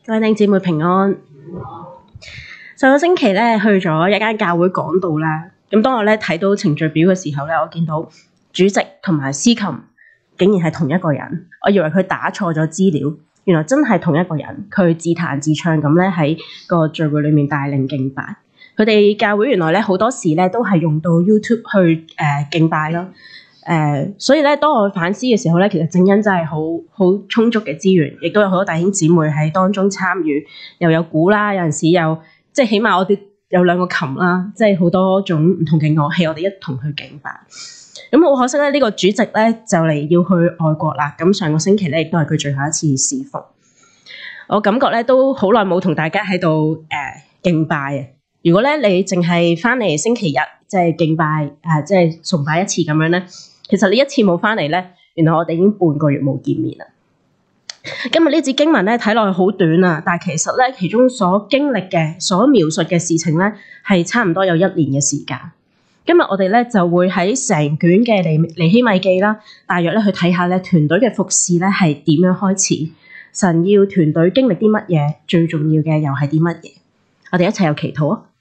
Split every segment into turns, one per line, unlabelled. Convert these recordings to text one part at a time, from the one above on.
各位弟兄姊妹平安。上個星期咧去咗一間教會講道啦。咁當我咧睇到程序表嘅時候咧，我見到主席同埋司琴竟然係同一個人，我以為佢打錯咗資料，原來真係同一個人。佢自彈自唱咁咧喺個聚會裏面帶領敬拜。佢哋教會原來咧好多時咧都係用到 YouTube 去敬拜咯。所以咧，當我反思嘅時候咧，其實正恩真係好充足嘅資源，亦都有好多弟兄姊妹喺當中參與，又有鼓啦，有陣時又即係起碼我哋有兩個琴啦，即係好多種唔同嘅樂器，我哋一同去敬拜。咁好可惜咧，呢個主席咧就嚟要去外國啦。咁上個星期咧亦都係佢最後一次侍奉。我感覺咧都好耐冇同大家喺度敬拜啊！如果咧你淨係翻嚟星期日即係敬拜即係崇拜一次咁樣咧。其實你一次冇返嚟咧，原來我哋已經半個月冇見面啦。今日呢節經文咧睇落去好短啊，但係其實咧其中所經歷嘅、所描述嘅事情咧係差唔多有1年嘅時間。今日我哋咧就會喺成卷嘅尼希米記啦，大約咧去睇下咧團隊嘅服事咧係點樣開始，神要團隊經歷啲乜嘢，最重要嘅又係啲乜嘢。我哋一齊有祈禱啊！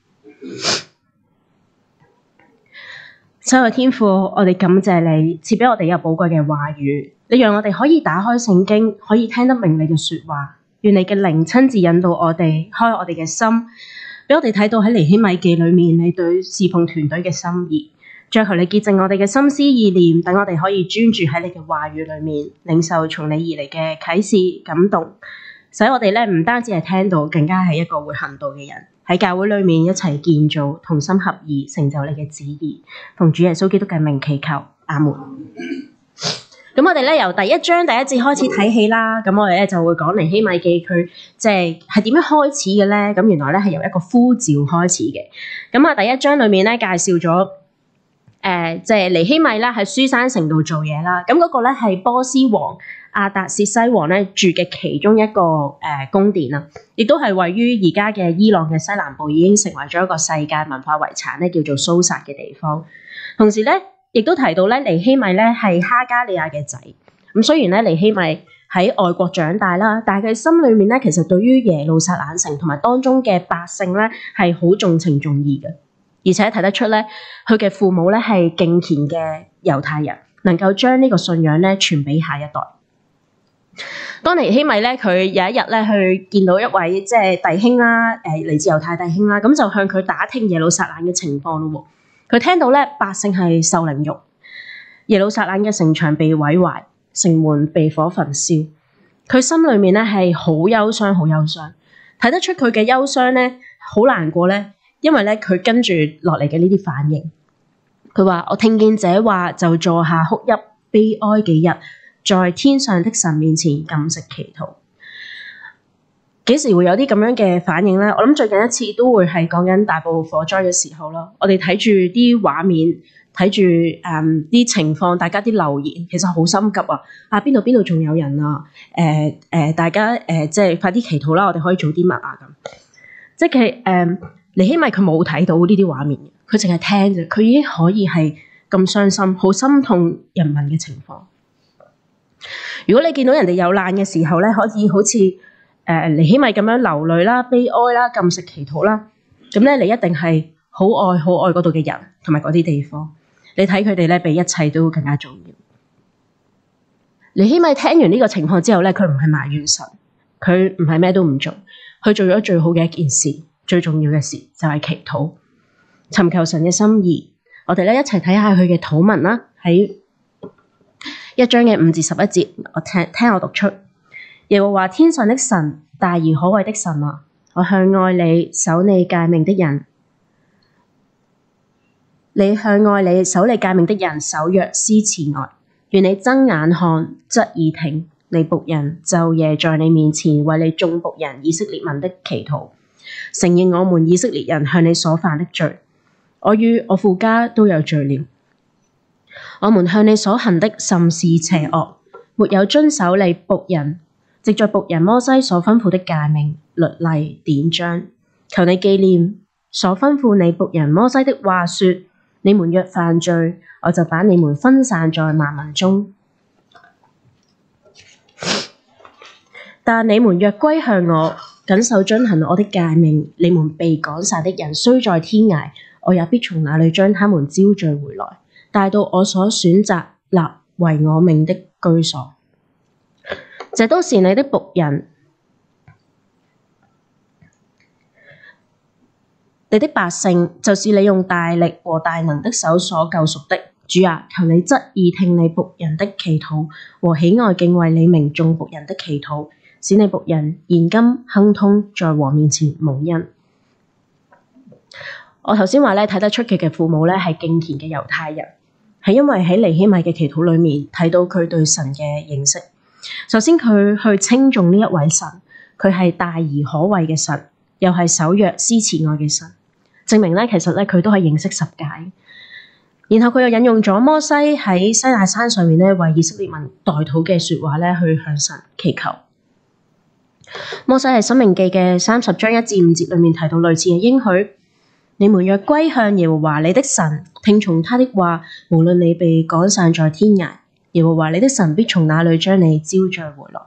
親愛嘅天父，我哋感謝你賜俾我哋有寶貴嘅話語，你讓我哋可以打開聖經，可以聽得明你嘅說話。願你嘅靈親自引導我哋，開我哋嘅心，俾我哋睇到喺尼希米記裏面你對侍奉團隊嘅心意。再求你潔淨我哋嘅心思意念，等我哋可以專注喺你嘅話語裏面，領受從你而嚟嘅啟示感動，使我哋咧唔單止係聽到，更加係一個會行道嘅人。喺教會裏面一齊建造，同心合意，成就你嘅旨意。奉主耶穌基督嘅名祈求，阿門。咁我哋咧由第一章第一節開始睇起啦。咁我哋咧就會講尼希米記佢即係點樣開始嘅咧。咁原來咧係由一個呼召開始嘅。咁啊第一章裏面咧介紹咗即係尼希米啦喺書珊城度做嘢啦。咁嗰個咧係波斯王亞達薛西王咧住嘅其中一個宮殿啦，亦都係位於而家嘅伊朗嘅西南部，已經成為咗一個世界文化遺產咧，叫做蘇薩嘅地方。同時咧，亦都提到咧尼希米咧係哈加利亞嘅仔。咁雖然咧尼希米喺外國長大啦，但係佢心裏面咧其實對於耶路撒冷城同埋當中嘅百姓咧係好重情重義嘅，而且睇得出咧佢嘅父母咧係敬虔嘅猶太人，能夠將呢個信仰咧傳俾下一代。當尼希米咧，佢有一日咧去見到一位即係弟兄啦，嚟自猶太弟兄啦，咁就向佢打聽耶路撒冷嘅情況咯。佢聽到咧百姓係受凌辱，耶路撒冷嘅城牆被毀壞，城門被火焚燒，佢心裏面咧係好憂傷，好憂傷。睇得出佢嘅憂傷咧，好難過咧，因為咧佢跟住落嚟嘅呢啲反應，佢話：我聽見這話就坐下哭泣悲哀幾日。在天上的神面前禁食祈禱，幾時會有啲咁樣嘅反應咧？我諗最近一次都會係講緊大埔火災嘅時候咯。我哋睇住啲畫面，睇住啲情況，大家啲留言其實好心急啊！邊度仲有人啊？大家即係快啲祈禱啦！我哋可以做啲乜啊？咁即係尼希米佢冇睇到呢啲畫面，佢淨係聽啫，佢已經可以係咁傷心，好心痛人民嘅情況。如果你見到人哋有難嘅時候咧，可以好似尼希米咁樣流淚啦、悲哀啦、禁食祈禱啦，咁咧你一定係好愛嗰度嘅人同埋嗰啲地方。你睇佢哋咧，比一切都更加重要。尼希米聽完呢個情況之後咧，佢唔係埋怨神，佢唔係咩都唔做，佢做咗最好嘅一件事，最重要嘅事就係祈禱，尋求神嘅心意。我哋咧一齊睇下佢嘅禱文啦，喺1章嘅5至11節，我聽我讀出。耶和華天上的神，大而可畏的神啊，我向愛你守你誡命的人，你向愛你守你誡命的人守約施慈愛。願你睜眼看，側耳聽，你僕人晝夜在你面前為你眾僕人以色列民的祈禱，承認我們以色列人向你所犯的罪。我與我父家都有罪了。我們向你所行的甚是邪惡，沒有遵守你僕人藉著僕人摩西所吩咐的誡命、律例、典章。求你紀念所吩咐你僕人摩西的話說：你們若犯罪，我就把你們分散在萬民中。 但你們若歸向我，謹守遵行我的誡命，你們被趕散的人雖在天涯，我也必從那裏將他們招聚回來，帶到我所選擇立為我名的居所。這都是你的僕人，你的百姓，就是你用大力和大能的手所救贖的。主啊，求你側耳聽你僕人的祈禱，和喜愛敬畏你名眾僕人的祈禱，使你僕人現今亨通，在王面前蒙恩。我頭先話睇得出佢嘅父母係敬虔嘅猶太人，係因為喺尼希米嘅祈禱裏面睇到佢對神嘅認識。首先佢去稱頌呢一位神，佢係大而可畏嘅神，又係守約施慈愛嘅神，證明其實佢都係認識十誡。然後佢又引用咗摩西喺西奈山上面為以色列民代禱嘅說話去向神祈求。摩西喺申命記嘅30章1至5節裏面提到類似嘅應許：你們若歸向耶和華你的神，聽從他的話，無論你被趕散在天涯，耶和華你的神必從那裏將你招聚回來。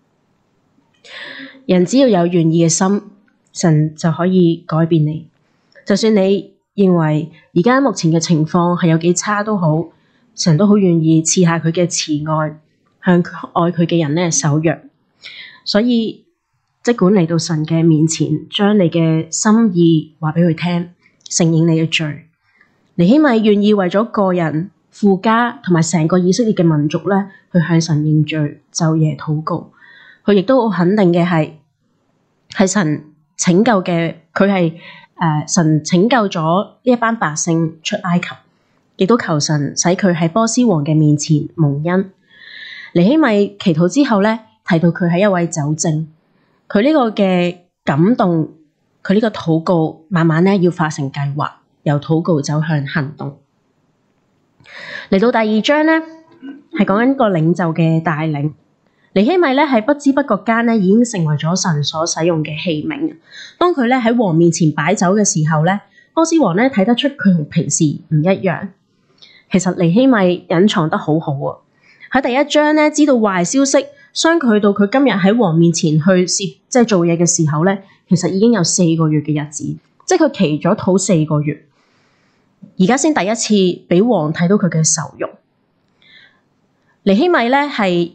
人只要有願意嘅心，神就可以改變你。就算你認為而家目前嘅情況係有幾差都好，神都好願意賜下佢嘅慈愛，向愛佢嘅人守約。所以即管嚟到神嘅面前，將你嘅心意話俾佢聽，承認你嘅罪。尼希米願意為咗個人、父家同埋成個以色列嘅民族去向神認罪、晝夜禱告。佢亦都好肯定嘅係神拯救嘅，佢係神拯救咗呢一班百姓出埃及，亦都求神使佢喺波斯王嘅面前蒙恩。尼希米祈禱之後提到佢係一位酒政，佢呢個嘅感動，佢呢個禱告慢慢要化成計劃，由禱告走向行動。嚟到第2章係講緊個領袖嘅帶領。尼希米係不知不覺間已經成為咗神所使用嘅器皿。當佢喺王面前擺酒嘅時候波斯王睇得出佢同平時唔一樣。其實尼希米隱藏得好好啊！喺第1章知道壞消息，相距到佢今日喺王面前去做嘢嘅時候其實已經有4個月嘅日子，即係佢祈咗禱4個月，而家先第一次俾王睇到佢嘅愁容。尼希米係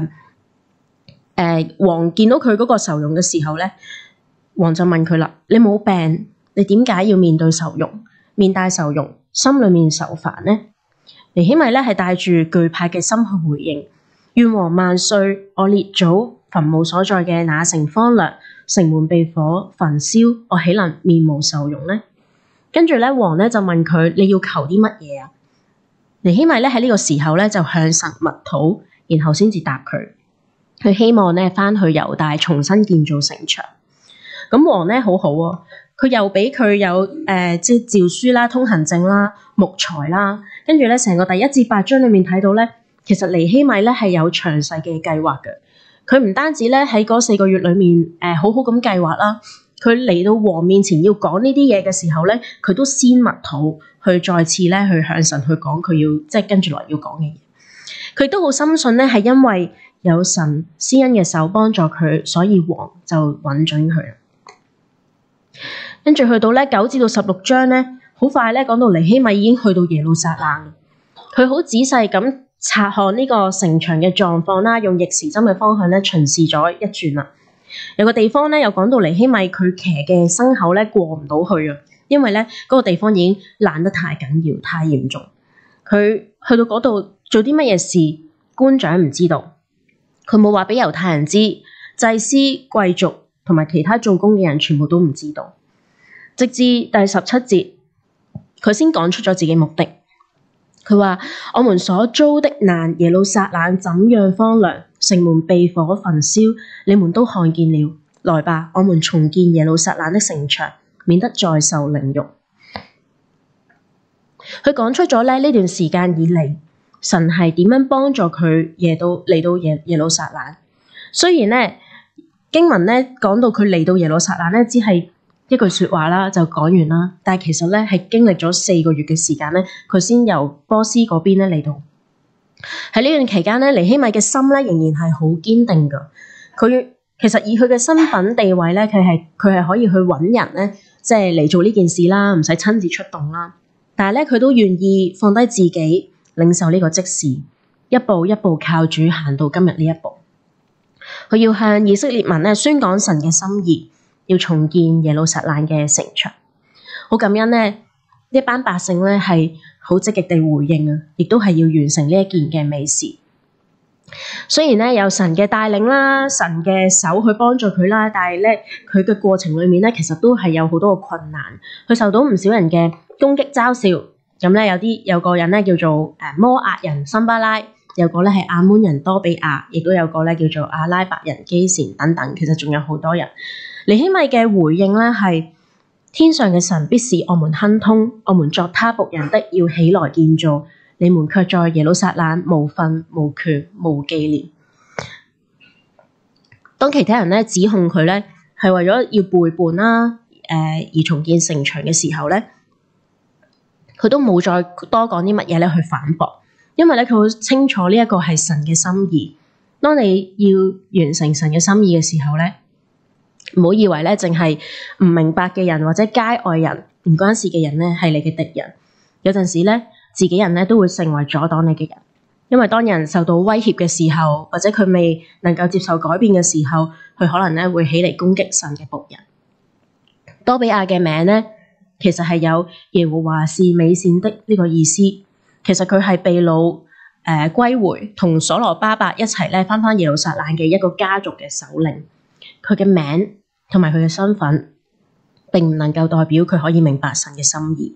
王見到佢嗰個愁容嘅時候王就問佢啦：你冇病，你點解要面對愁容？面帶愁容，心裏面愁煩呢？尼希米係帶住懼怕嘅心去回應：願王萬歲！我列祖墳墓所在嘅那城荒涼，城門被火焚燒，我豈能面無愁容呢？跟住王就問佢：你要求啲乜嘢啊？尼希米喺呢個時候就向神默禱，然後先至答佢。佢希望返去猶大重新建造城牆。咁王好好啊，佢又俾佢有詔書啦、通行證啦、木材啦，跟住成個第1至8章裏面睇到其實尼希米係有詳細嘅計劃嘅。佢唔單止喺嗰4個月裏面好好咁計劃啦，佢嚟到王面前要講呢啲嘢嘅時候佢都先默禱，去再次去向神去講佢要跟住來要講嘅嘢。佢都好深信係因為有神施恩嘅手幫助佢，所以王就允准佢。跟住去到9至到16章好快講到尼希米已經去到耶路撒冷，佢好仔細咁察看呢個城牆嘅狀況啦，用逆時針嘅方向巡視咗一轉啦。有個地方又講到尼希米佢騎嘅牲口過唔到去啊，因為嗰個地方已經爛得太緊要、太嚴重。佢去到嗰度做啲乜嘢事，官長唔知道。佢冇話俾猶太人知，祭司、貴族同埋其他做工嘅人全部都唔知道。直至第17節，佢先講出咗自己目的。佢話：我們所遭的難，耶路撒冷怎樣荒涼，城門被火焚燒，你們都看見了。來吧，我們重建耶路撒冷的城牆，免得再受凌辱。佢講出咗呢段時間以嚟，神係點樣幫助佢嚟到耶路撒冷。雖然經文講到佢嚟到耶路撒冷只係一句說話啦，就講完啦。但係其實係經歷咗4個月嘅時間佢先由波斯嗰邊嚟到。喺呢段期間尼希米嘅心仍然係好堅定㗎。佢其實以佢嘅身份地位咧，佢係可以去揾人咧，即係嚟做呢件事啦，唔使親自出動啦。但係咧，佢都願意放低自己，領受呢個職事，一步一步靠主行到今日呢一步。佢要向以色列民咧宣講神嘅心意，要重建耶路撒冷嘅城牆。好感恩咧，呢班百姓咧係好積極地回應啊，亦都係要完成呢一件嘅美事。雖然咧有神嘅帶領啦，神嘅手去幫助佢啦，但係咧佢嘅過程裏面咧，其實都係有好多嘅困難。佢受到唔少人嘅攻擊嘲笑。咁咧有個人咧叫做摩押人參巴拉，有個咧係亞捫人多比亞，亦都有個咧叫做阿拉伯人基善等等。其實仲有好多人。尼希米嘅回應咧係：天上嘅神必使我們亨通，我們作他僕人的要起來建造，你們卻在耶路撒冷無份無權無紀念。當其他人咧指控佢咧係為咗要背叛啦，而重建城牆嘅時候咧，佢都冇再多講啲乜嘢咧去反駁，因為咧佢好清楚呢一個係神嘅心意。當你要完成神嘅心意嘅時候咧，唔好以為咧淨係唔明白嘅人或者街外人唔關事嘅人咧係你嘅敵人。有陣時咧自己人咧都會成為阻擋你嘅人，因為當人受到威脅嘅時候，或者佢未能夠接受改變嘅時候，佢可能咧會起嚟攻擊神嘅僕人。多比亞嘅名咧，其實係有耶和華是美善的呢個意思。其實佢係被擄歸回，同所羅巴伯一齊咧返耶路撒冷嘅一個家族嘅首領。佢嘅名同埋佢嘅身份並唔能夠代表佢可以明白神嘅心意。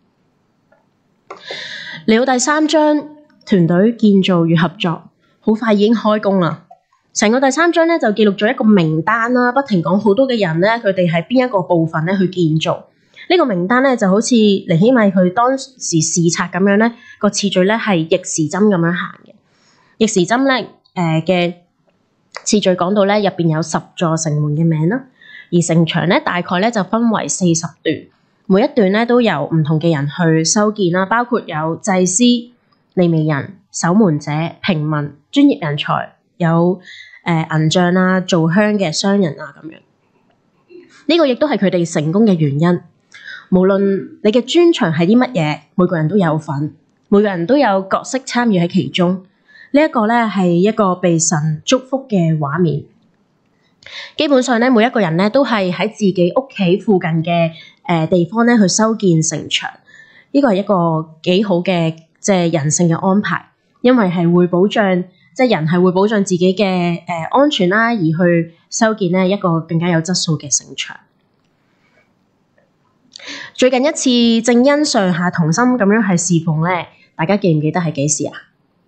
嚟到第3章，團隊建造與合作，好快已經開工啦。成個第3章咧就記錄咗一個名單啦，不停講好多嘅人咧，佢哋係邊一個部分咧去建造。呢個名單咧就好似尼希米佢當時視察咁樣咧，個次序咧係逆時針咁樣行嘅。逆時針咧嘅次序講到咧入邊有10座城門嘅名啦，而城牆咧大概咧就分為40段，每一段咧都由唔同嘅人去修建啦，包括有祭司、利未人、守門者、平民、專業人才，有銀匠啦、做香嘅商人啊咁樣。呢個亦都係佢哋成功嘅原因。無論你嘅專長係啲乜嘢，每個人都有份，每個人都有角色參與喺其中。呢一個咧係一個被神祝福嘅畫面。基本上咧，每一個人咧都係喺自己屋企附近嘅地方咧去修建城牆。呢個係一個幾好嘅即係人性嘅安排，因為係會保障即係人係會保障自己嘅安全啦，而去修建咧一個更加有質素嘅城牆。最近一次正恩上下同心咁樣係侍奉咧，大家記唔記得係幾時啊？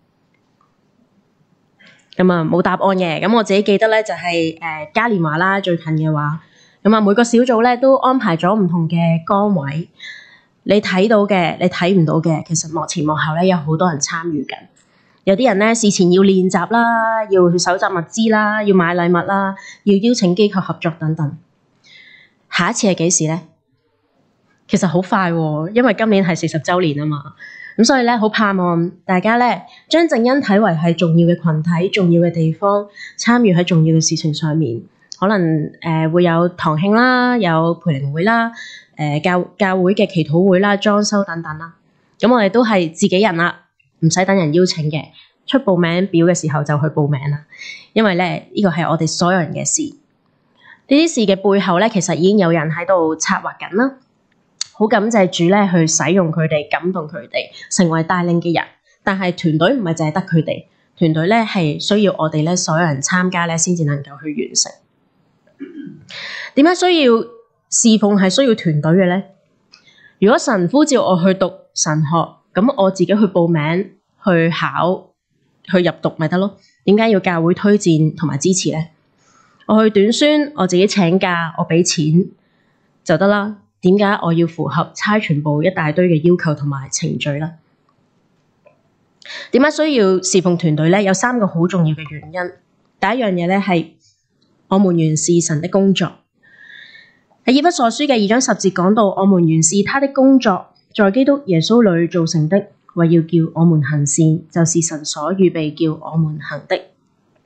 咁啊冇答案嘅，咁我自己記得咧就係嘉年華啦，最近嘅話，咁啊每個小組咧都安排咗唔同嘅崗位，你睇到嘅，你睇唔到嘅，其實幕前幕後咧有好多人參與緊。有啲人咧事前要練習啦，要去搜集物資啦，要買禮物啦，要邀請機構合作等等。下一次係幾時咧？其實好快喎，因為今年係40週年啊嘛，咁所以咧好盼望大家咧將正恩睇為係重要嘅群體、重要嘅地方，參與喺重要嘅事情上面。可能會有堂慶啦，有培靈會啦，教會嘅祈禱會啦、裝修等等啦。咁我哋都係自己人啦，唔使等人邀請嘅，出報名表嘅時候就去報名啦。因為咧呢個係我哋所有人嘅事，呢啲事嘅背後咧其實已經有人喺度策劃緊啦。好感謝主咧，去使用佢哋，感動佢哋，成為帶領嘅人。但係團隊唔係淨係得佢哋，團隊咧係需要我哋咧所有人參加咧，先至能夠去完成。點解需要侍奉係需要團隊嘅咧？如果神呼召我去讀神學，咁我自己去報名、去考、去入讀咪得咯？點解要教會推薦同埋支持咧？我去短宣，我自己請假，我俾錢就得啦。點解我要符合差傳部一大堆嘅要求同埋程序呢？點解需要侍奉團隊咧？有3個好重要嘅原因。第一樣嘢咧係我們原是神的工作。喺以弗所書嘅2章10節講到，我們原是他的工作，在基督耶穌裏造成的，為要叫我們行善，就是神所預備叫我們行的。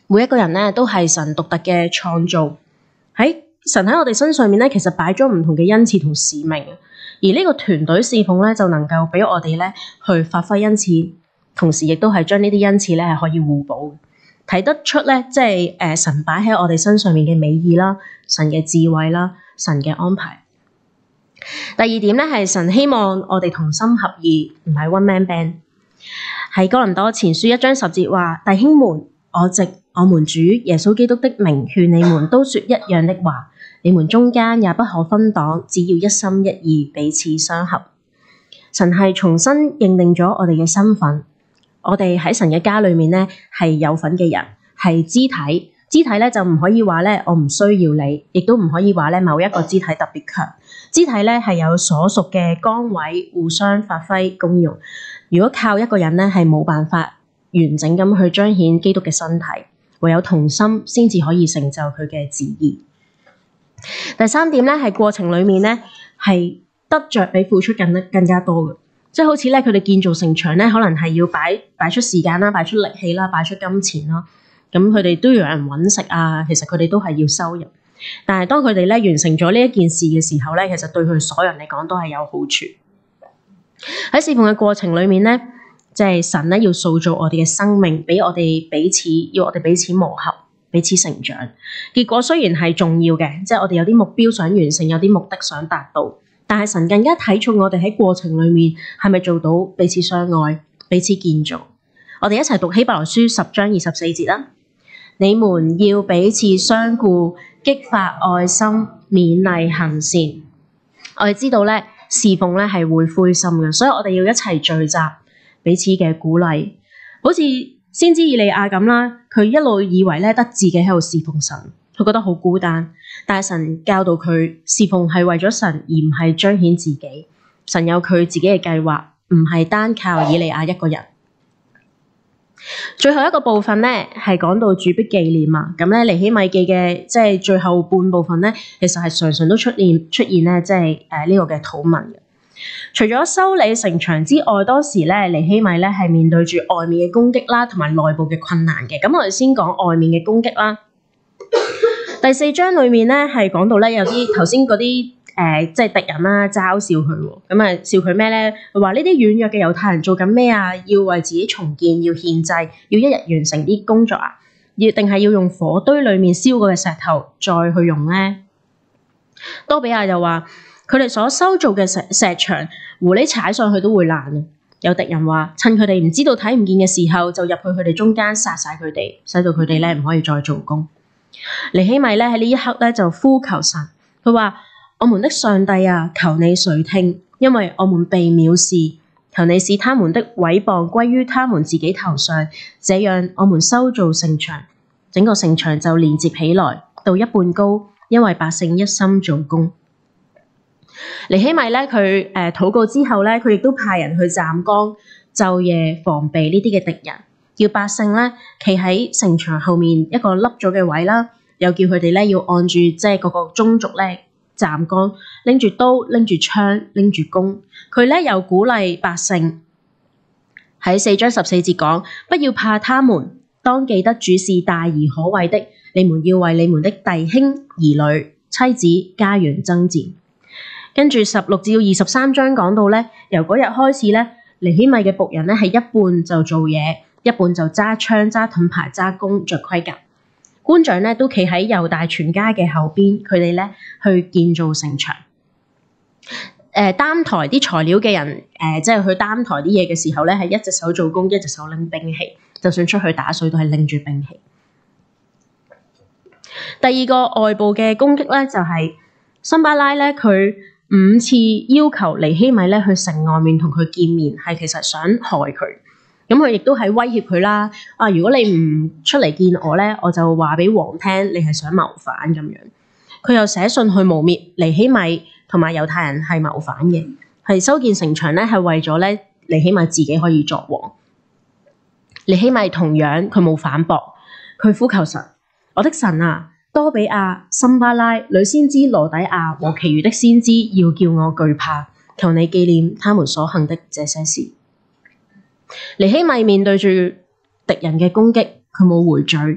每一個人咧都係神獨特嘅創造，神喺我哋身上面咧，其實擺咗唔同嘅恩賜同使命，而呢個團隊侍奉咧就能夠俾我哋咧去發揮恩賜，同時亦都係將呢啲恩賜咧係可以互補，睇得出咧即係神擺喺我哋身上面嘅美意啦，神嘅智慧啦，神嘅安排。第二點咧係神希望我哋同心合意，唔係 one man band。喺哥林多前書1章10節話：弟兄們，我藉我們主耶穌基督的名勸你們都說一樣的話，你們中間也不可分黨，只要一心一意，彼此相合。神係重新認定咗我哋嘅身份，我哋喺神嘅家裏面咧係有份嘅人，係肢體。肢體咧就唔可以話咧我唔需要你，亦都唔可以話咧某一個肢體特別強。肢體咧係有所屬嘅崗位，互相發揮功用。如果靠一個人咧係冇辦法完整咁去彰顯基督嘅身體，唯有同心先至可以成就佢嘅旨意。第三點咧係過程裏面咧係得着比付出更加多嘅，即係好似咧佢哋建造城牆咧，可能係要擺出時間啦，擺出力氣啦，擺出金錢啦。咁佢哋都要有人揾食啊，其實佢哋都係要收入。但係當佢哋咧完成咗呢一件事嘅時候咧，其實對佢所有人嚟講都係有好處。喺侍奉嘅過程裏面咧，即係神咧要塑造我哋嘅生命，俾我哋要我哋彼此磨合，彼此成長。結果雖然係重要嘅，即係我哋有啲目標想完成，有啲目的想達到，但係神更加睇重我哋喺過程裏面係咪做到彼此相愛、彼此建造。我哋一齊讀希伯來書10章24節啦。你們要彼此相顧，激發愛心，勉勵行善。我哋知道咧，侍奉咧係會灰心嘅，所以我哋要一齊聚集，彼此嘅鼓勵。好似先知以利亞咁啦，佢一路以為咧得自己喺度侍奉神，佢覺得好孤單。但係神教導佢，侍奉係為咗神，而唔係彰顯自己。神有佢自己嘅計劃，唔係單靠以利亞一個人。最後一個部分咧係講到主必紀念啊，咁咧尼希米記嘅即係最後半部分咧，其實係常常都出現咧，即係呢個嘅禱文嘅。除咗修理城牆之外，當時咧尼希米咧係面對住外面嘅攻擊啦，同埋內部嘅困難嘅。咁我哋先講外面嘅攻擊啦。第4章裏面咧係講到咧有啲頭先嗰啲即係敵人啦，嘲笑佢喎。咁啊笑佢咩咧？佢話呢啲軟弱嘅猶太人做緊咩啊？要為自己重建，要獻祭，要一日完成啲工作啊？定係要用火堆裏面燒過嘅石頭再去用咧？多比亞又話佢哋所修造嘅石牆，狐狸踩上去都會爛。有敵人話趁佢哋唔知道睇唔見嘅時候，就入去佢哋中間殺晒佢哋，使到佢哋咧唔可以再做工。尼希米咧喺呢一刻咧就呼求神，佢話：我們的上帝啊，求你垂聽，因為我們被藐視，求你使他們的毀謗歸於他們自己頭上，這樣我們修造城牆，整個城牆就連接起來，到一半高，因為百姓一心做工。尼希米咧佢禱告之後咧，佢亦都派人去站崗，晝夜防備呢啲嘅敵人，叫百姓咧企喺城牆後面一個凹咗嘅位啦，又叫佢哋咧要按住即係嗰個宗族咧站崗，拎住刀、拎住槍、拎住弓。佢咧又鼓勵百姓喺4章14節講：不要怕他們，當記得主是大而可畏的，你們要為你們的弟兄、兒女、妻子、家園爭戰。跟住16至23章講到咧，由嗰日開始咧，尼希米嘅僕人咧係一半就做嘢，一半就揸槍、揸盾牌、揸弓、着盔甲。官長咧都企喺猶大全家嘅後邊，佢哋咧去建造城牆。擔抬啲材料嘅人，即係去擔抬啲嘢嘅時候咧，係一隻手做工，一隻手拎兵器，就算出去打水都係拎住兵器。第二個外部嘅攻擊咧，就係參巴拉咧，佢5次要求尼希米咧去城外面同佢見面，係其實想害佢。咁佢亦都係威脅佢啦。如果你唔出嚟見我咧，我就話俾王聽你係想謀反咁樣。佢又寫信去誣蔑尼希米同埋猶太人係謀反嘅，係修建城牆咧係為咗咧尼希米自己可以作王。尼希米同樣佢冇反駁，佢呼求神：我的神啊，多比亞、參巴拉、女先知羅底亞和其餘的先知要叫我懼怕，求你紀念他們所行的這些事。尼希米面對住敵人嘅攻擊，佢冇回嘴，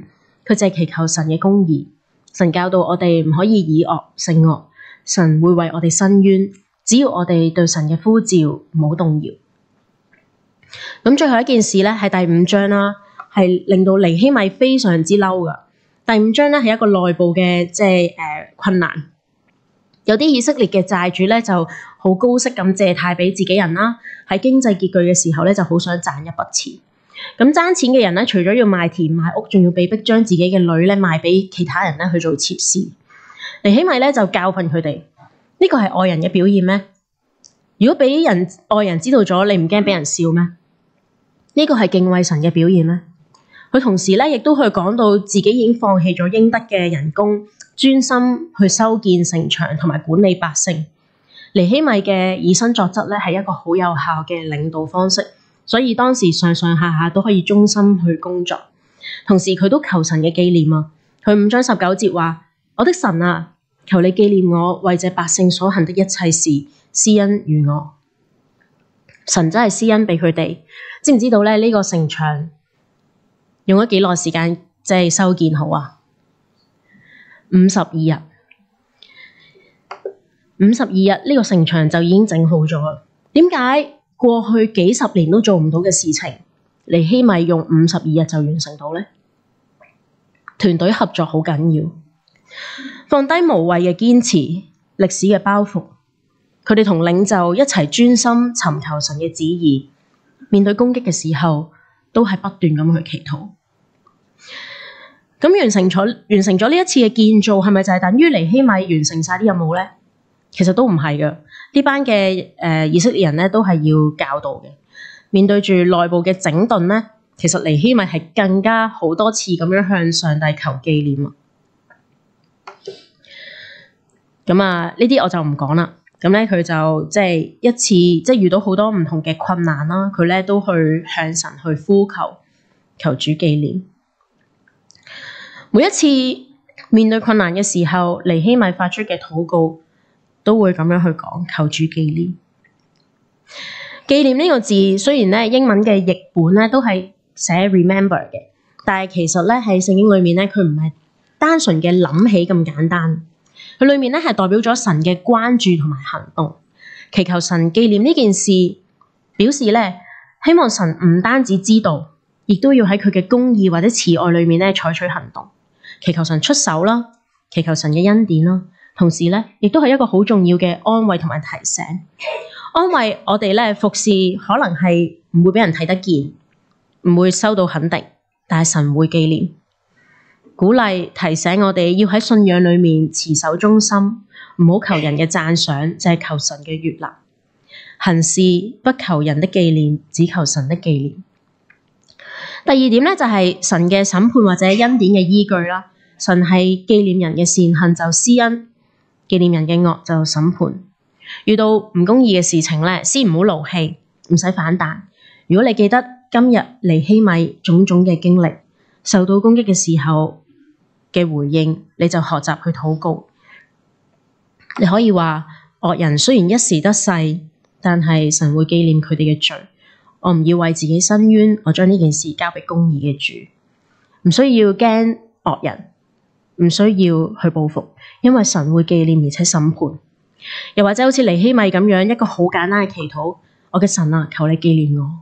佢就係祈求神嘅公義。神教導我哋唔可以以惡勝惡，神會為我哋伸冤，只要我哋對神嘅呼召唔好動搖。咁最後一件事咧，係第5章啦，係令到尼希米非常之嬲噶。第5章咧係一個內部嘅困難，有啲以色列嘅債主咧就好高息咁借貸俾自己人啦，喺經濟拮據嘅時候咧就好想賺一筆錢。咁爭錢嘅人咧，除咗要賣田賣屋，仲要被迫將自己嘅女咧賣俾其他人咧去做妾侍。尼希米咧就教訓佢哋，呢個係愛人嘅表現咩？如果俾外人知道咗，你唔驚俾人笑咩？呢個係敬畏神嘅表現咩？佢同時咧亦都去講到自己已經放棄咗應得嘅人工，專心去修建城牆同埋管理百姓。尼希米嘅以身作則咧係一個好有效嘅領導方式，所以當時上上下下都可以忠心去工作。同時佢都求神嘅紀念啊。佢5章19節話：我的神啊，求你紀念我為這百姓所行的一切事，施恩於我。神真係施恩俾佢哋。知唔知道咧？呢個城牆用咗幾耐時間修建好啊？52日。52日呢個城牆就已經整好咗啦。點解過去幾十年都做唔到嘅事情，尼希米用52日就完成到呢？團隊合作好緊要，放低無謂嘅堅持、歷史嘅包袱，佢哋同領袖一齊專心尋求神嘅旨意。面對攻擊嘅時候，都係不斷咁去祈禱。咁完成咗呢一次嘅建造，係咪就係等於尼希米完成晒啲任務呢？其實都唔係嘅。呢班嘅以色列人咧，都係要教導嘅。面對住內部嘅整頓咧，其實尼希米係更加好多次咁樣向上帝求紀念啊。咁啊，呢啲我就唔講啦。咁咧，佢就一次遇到好多唔同嘅困難啦，佢咧都去向神去呼求主紀念。每一次面對困難嘅時候，尼希米發出嘅禱告都會咁樣去講，求主紀念。紀念呢個字雖然咧英文嘅譯本咧都係寫 remember 嘅，但係其實咧喺聖經裏面咧，佢唔係單純嘅諗起咁簡單。佢裏面咧係代表咗神嘅關注同埋行動，祈求神紀念呢件事，表示咧希望神唔單止知道，亦都要喺佢嘅公義或者慈愛裏面咧採取行動，祈求神出手啦，祈求神嘅恩典啦，同時咧亦都係一個好重要嘅安慰同埋提醒，安慰我哋咧服侍可能係唔會俾人睇得見，唔會收到肯定，但係神會紀念。鼓勵提醒我哋要喺信仰裏面持守忠心，唔好求人嘅讚賞，就係求神嘅悅納。行事不求人的紀念，只求神的紀念。第二點咧就係神嘅審判或者恩典嘅依據啦。神係紀念人嘅善行就施恩，紀念人嘅惡就審判。遇到唔公義嘅事情咧，先唔好勞氣，唔使反彈。如果你記得今日尼希米種種嘅經歷，受到攻擊嘅時候嘅回應，你就學習去禱告。你可以話惡人雖然一時得勢，但係神會紀念佢哋嘅罪。我唔要為自己申冤，我將呢件事交俾公義嘅主。唔需要驚惡人，唔需要去報復，因為神會紀念而且審判。又或者好似尼希米咁樣一個好簡單嘅祈禱，我嘅神啊，求你紀念我。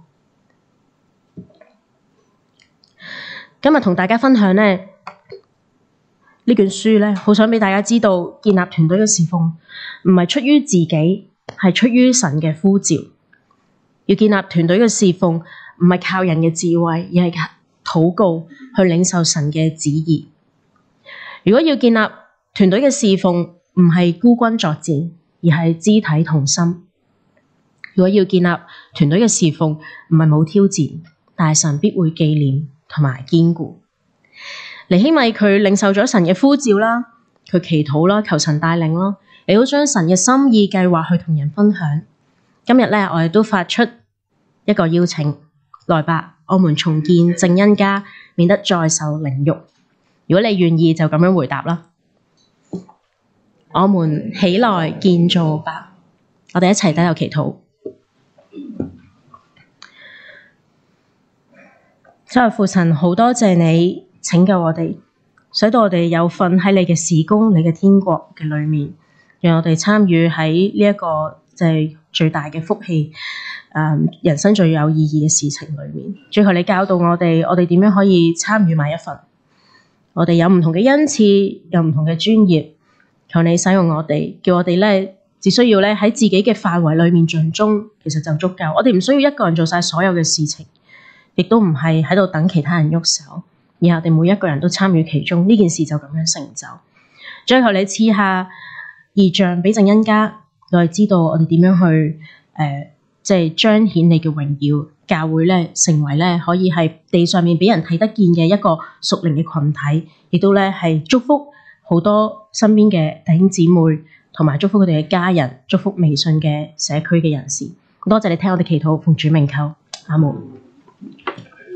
今日同大家分享呢卷書咧，好想俾大家知道，建立團隊嘅侍奉唔係出於自己，係出於神嘅呼召。要建立團隊嘅侍奉，唔係靠人嘅智慧，而係禱告去領受神嘅旨意。如果要建立團隊嘅侍奉，唔係孤軍作戰，而係肢體同心。如果要建立團隊嘅侍奉，唔係冇挑戰，但係神必會紀念同埋堅固。尼希米佢領受咗神嘅呼召啦，佢祈禱啦，求神帶領啦，亦都將神嘅心意計劃去同人分享。今日咧，我哋都發出一個邀請，來吧，我們重建正恩家，免得再受凌辱。如果你願意，就咁樣回答啦。我們起來建造吧，我哋一齊低頭祈禱。所以父神，好多謝你拯救我哋， 使到我哋有份喺你嘅事工、你嘅天國嘅裏面，讓我哋參與喺呢一個就係最大嘅福氣，人生最有意義嘅事情裏面。最後你教導我哋點樣可以參與埋一份。我哋有唔同嘅恩賜，有唔同嘅專業，求你使用我哋，叫我哋咧只需要咧喺自己嘅範圍裏面盡忠，其實就足夠。我哋唔需要一個人做晒所有嘅事情，亦都唔係喺度等其他人喐手。然後我哋每一個人都參與其中，呢件事就咁樣成就。最後你賜下異象俾鄭恩嘉，我哋知道我哋點樣去即係彰顯你嘅榮耀，教會咧成為咧可以係地上面俾人睇得見嘅一個屬靈嘅群體，亦都咧係祝福好多身邊嘅弟兄姊妹，同埋祝福佢哋嘅家人，祝福微信嘅社區嘅人士。多謝你聽我哋祈禱，奉主名求，阿門。